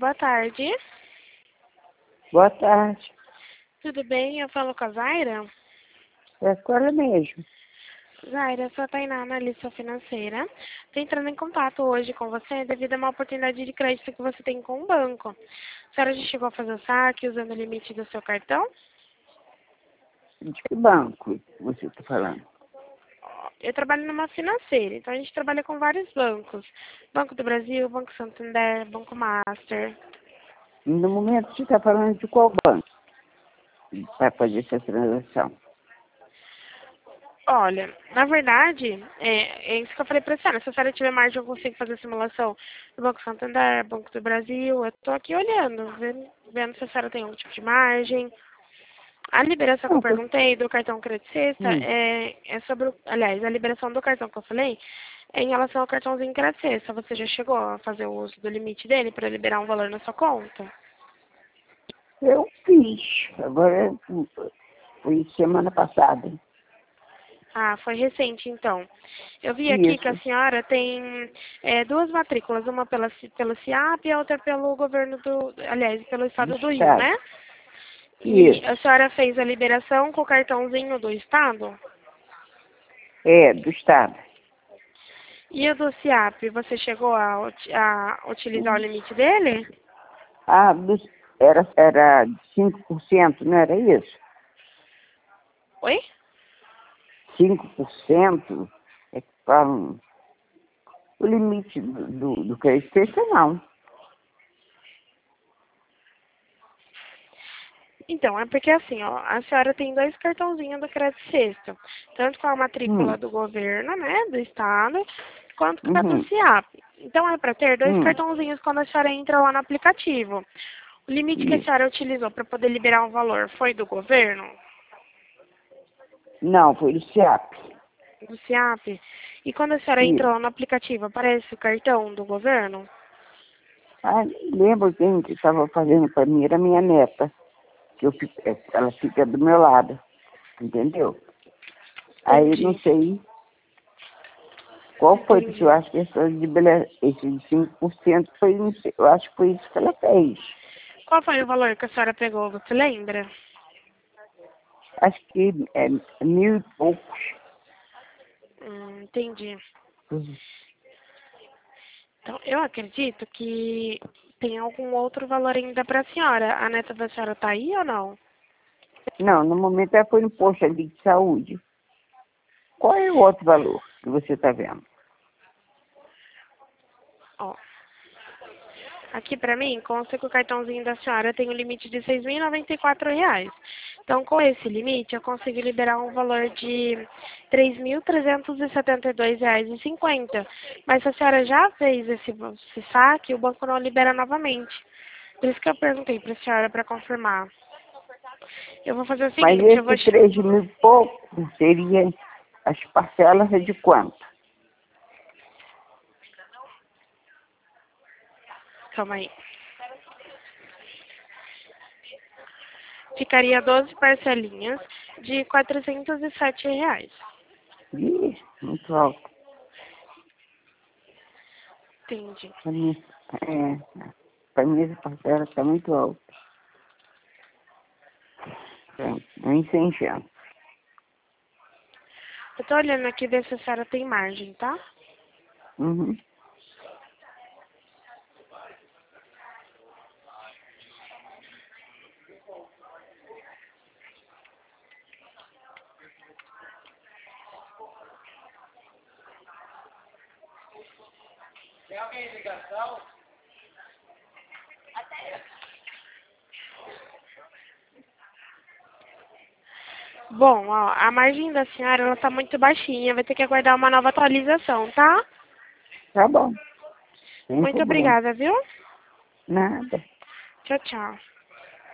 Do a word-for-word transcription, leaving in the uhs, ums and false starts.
boa tarde. Boa tarde. Tudo bem? Eu falo com a Zaira. É com ela mesmo. Zaira, eu sou a Tainá, analista financeira. Estou entrando em contato hoje com você devido a uma oportunidade de crédito que você tem com o banco. A senhora já chegou a fazer o saque usando o limite do seu cartão? De que banco você está falando? Eu trabalho numa financeira, então a gente trabalha com vários bancos. Banco do Brasil, Banco Santander, Banco Master. No momento você está falando de qual banco para fazer essa transação? Olha, na verdade, é, é isso que eu falei para a senhora. Se a senhora tiver margem, eu consigo fazer a simulação do Banco Santander, Banco do Brasil. Eu estou aqui olhando, vendo, vendo se a senhora tem algum tipo de margem. A liberação que eu Não, por- perguntei do cartão crédito sexta hum, é, é sobre, o- aliás, a liberação do cartão que eu falei é em relação ao cartãozinho crédito sexta. Você já chegou a fazer o uso do limite dele para liberar um valor na sua conta? eu fiz. Agora foi semana passada. Ah, foi recente então. Eu vi aqui que a Isso, senhora tem é, duas matrículas, uma pela, Ci- pelo CIAP e a outra pelo governo do, aliás, pelo do estado do Rio, Estado. né? E a Isso. senhora fez a liberação com o cartãozinho do estado? É, do Estado. E o do CIAP, você chegou a, ut- a utilizar o Hum. limite dele? Ah, do, era, era de cinco por cento, não era isso? Oi? Cinco por cento é que falam. O limite do, do, do crédito sexta, não. Então, é porque assim, ó, a senhora tem dois cartãozinhos do crédito sexta, tanto com a matrícula Hum, do governo, né, do estado, quanto com a do uhum, CIAP. Então, é para ter dois hum, cartãozinhos quando a senhora entra lá no aplicativo. O limite que a isso. senhora utilizou para poder liberar um valor foi do governo, Não, foi do SEAP. do CIAP? E quando a senhora entra Isso. lá no aplicativo, aparece o cartão do governo? Ah, lembro quem que estava fazendo para mim, era minha neta, que eu, fico- eh, ela fica do meu lado, entendeu? Aí não Entendi, sei qual foi, porque eu entendi. acho que essa de bele- esse de cinco por cento foi, não sei, eu acho que foi isso que ela fez. Qual foi o valor que a senhora pegou, você lembra? Acho que é mil e poucos. Hum, entendi. Uhum. Então, eu acredito que tem algum outro valor ainda para a senhora. A neta da senhora tá aí ou não? Não, no momento ela foi no posto ali de saúde. Qual é o outro valor que você está vendo? Ó, aqui para mim consta que o cartãozinho da senhora tem um limite de seis mil e noventa e quatro reais. Então, com esse limite, eu consigo liberar um valor de três mil trezentos e setenta e dois reais e cinquenta. Mas se a senhora já fez esse, esse saque, o banco não libera novamente. Por isso que eu perguntei para a senhora para confirmar. Eu vou fazer o Mas seguinte, eu vou... esse três mil e pouco seria as parcelas de quanto? Calma aí. Ficaria doze parcelinhas de quatrocentos e sete reais. Ih, muito alto. Entendi. Para mim, é, para mim essa parcela está muito alta. É, nem sem chance. Eu tô olhando aqui ver se a senhora tem margem, tá? Uhum. Bom, ó, a margem da senhora, ela tá muito baixinha. Vai ter que aguardar uma nova atualização, tá? Tá bom, sem Muito problema. obrigada, viu? Nada. Tchau, tchau.